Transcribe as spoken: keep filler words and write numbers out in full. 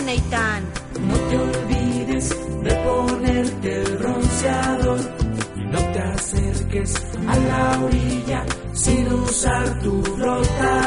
Neitán. No te olvides de ponerte el bronceador y no te acerques a la orilla sin usar tu flotador.